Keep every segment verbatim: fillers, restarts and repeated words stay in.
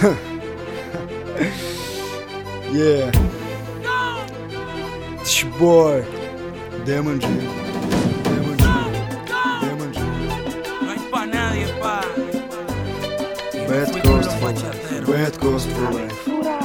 Yeah. It's your boy, Demon G. Demon G. Demon G. No hay pa' nadie, pa. Bad coast for life. Bad coast for life.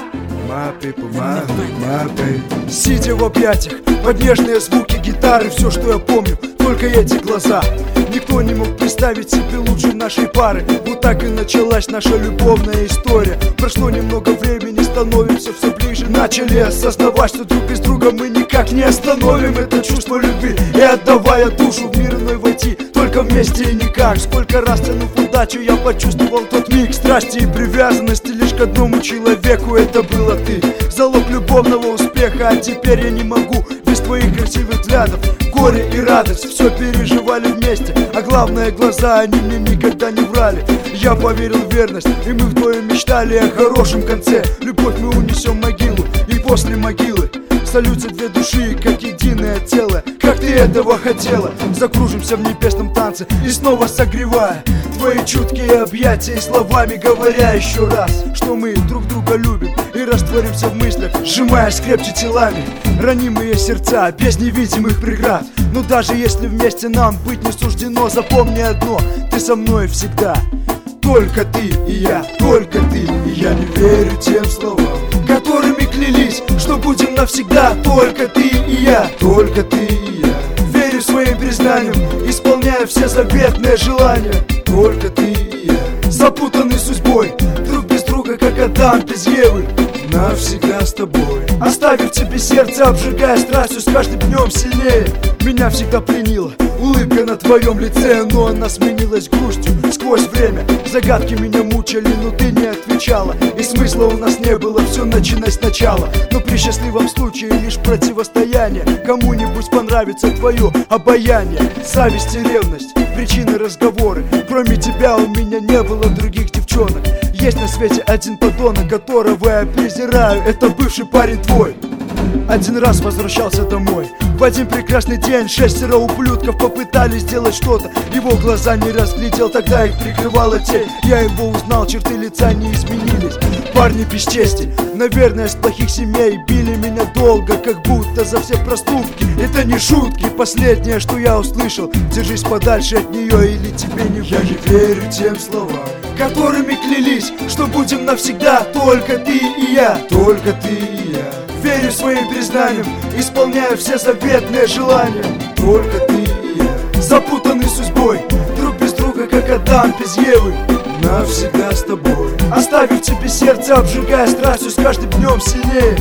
My people, my, my baby. Сидя в объятиях, под нежные звуки гитары, все, что я помню, только эти глаза. Никто не мог представить себе лучше нашей пары. Вот так и началась наша любовная история. Прошло немного времени, становимся все ближе. Начали осознавать, что друг без друга мы никак не остановим это чувство любви. И отдавая душу в мир иной войти, только вместе и никак. Сколько раз тянув удачу, я почувствовал тот миг страсти и привязанности лишь к одному человеку. Это было ты, залог любовного успеха. А теперь я не могу без твоих красивых взглядов. Горе и радость все переживали вместе. А главное, глаза, они мне никогда не врали. Я поверил в верность, и мы вдвоем мечтали о хорошем конце. Любовь мы унесем в могилу, и после могилы сольются две души, как единое целое. Как ты этого хотела. Закружимся в небесном танце и снова согревая твои чуткие объятия и словами говоря еще раз, что мы друг друга любим, и растворимся в мыслях, сжимаясь крепче телами. Ранимые сердца без невидимых преград. Но даже если вместе нам быть не суждено, запомни одно: ты со мной всегда. Только ты и я, только ты и я. Не верю тем словам, которыми клялись, что будем навсегда. Только ты и я, только ты и я. Верю своим признаниям, исполняя все заветные желания. Только ты и я, запутанный судьбой, друг без друга, как Адам без Евы. Навсегда с тобой, оставив тебе сердце, обжигая страстью с каждым днем сильнее. Меня всегда пленила улыбка на твоем лице, но она сменилась грустью сквозь время. Загадки меня мучили, но ты не отвечала, и смысла у нас не было все начинать сначала. Но при счастливом случае лишь противостояние. Кому-нибудь понравится твое обаяние. Зависть и ревность, причины разговоры. Кроме тебя у меня не было других девчонок. Есть на свете один подонок, которого я презираю. Это бывший парень твой. Один раз возвращался домой. В один прекрасный день шестеро ублюдков попытались сделать что-то. Его глаза не разглядел, тогда их прикрывала тень. Я его узнал, черты лица не изменились. Парни без чести, наверное, с плохих семей. Били меня долго, как будто за все проступки. Это не шутки, последнее, что я услышал: держись подальше от нее, или тебе не выжить. Я не верю тем словам, которыми клялись, что будем навсегда. Только ты и я, только ты и я. Верю своим признаниям, исполняя все заветные желания. Только ты и я, запутанный судьбой, друг без друга, как Адам без Евы. Навсегда с тобой, оставив тебе сердце, обжигая страстью с каждым днем сильнее.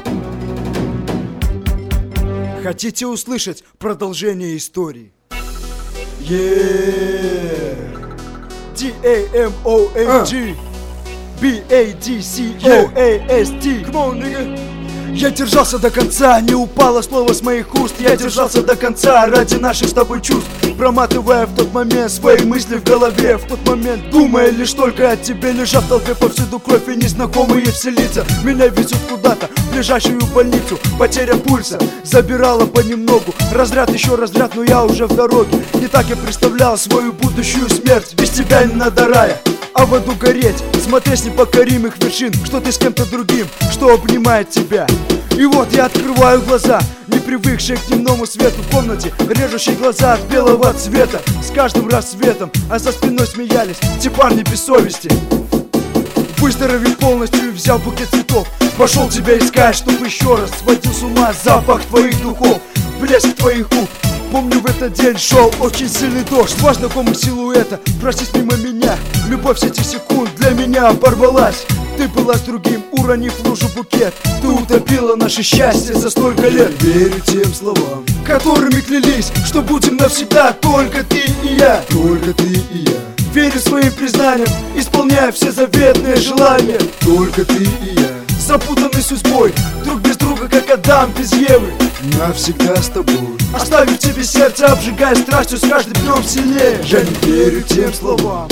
Хотите услышать продолжение истории? Yeah. D A M O N G B A D C O A S T. Come on, nigga. Я держался до конца, не упало слово с моих уст. Я держался до конца ради наших с тобой чувств, проматывая в тот момент свои мысли в голове. В тот момент думая лишь только о тебе, лежа в толпе повсюду кровь и незнакомые все лица. Меня везут куда-то, в ближайшую больницу. Потеря пульса забирала понемногу. Разряд, еще разряд, но я уже в дороге. Не так я представлял свою будущую смерть. Без тебя не надо рая, а в аду гореть, смотреть с непокоримых вершин, что ты с кем-то другим, что обнимает тебя. И вот я открываю глаза, не привыкшие к дневному свету в комнате, режущие глаза от белого цвета. С каждым рассветом, а за спиной смеялись те парни без совести. Выздоровев полностью и взяв букет цветов, пошел тебя искать, чтобы еще раз сводил с ума запах твоих духов, блеск твоих губ. Помню, в этот день шел очень сильный дождь. Два знакомых силуэта прошлись мимо меня. Любовь с этих секунд для меня оборвалась. Ты была с другим, уронив в лужу букет. Ты утопила наше счастье за столько лет. Верю тем словам, которыми клялись, что будем навсегда. Только ты и я, только ты и я. Верю своим признаниям, исполняя все заветные желания. Только ты и я, запутанный судьбой, друг без друга, как Адам без Евы. Навсегда с тобой, оставив тебе сердце, обжигая страстью с каждым днем сильнее. Я не верю тем словам,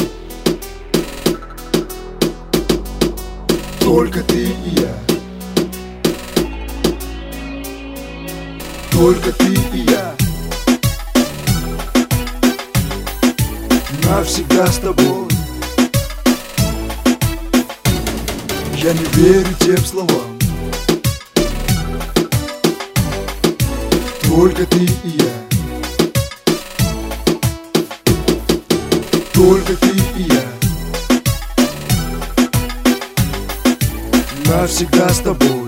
только ты и я. Только ты и я. Навсегда с тобой. Я не верю тем словам. Только ты и я. Только ты и я. Навсегда с тобой.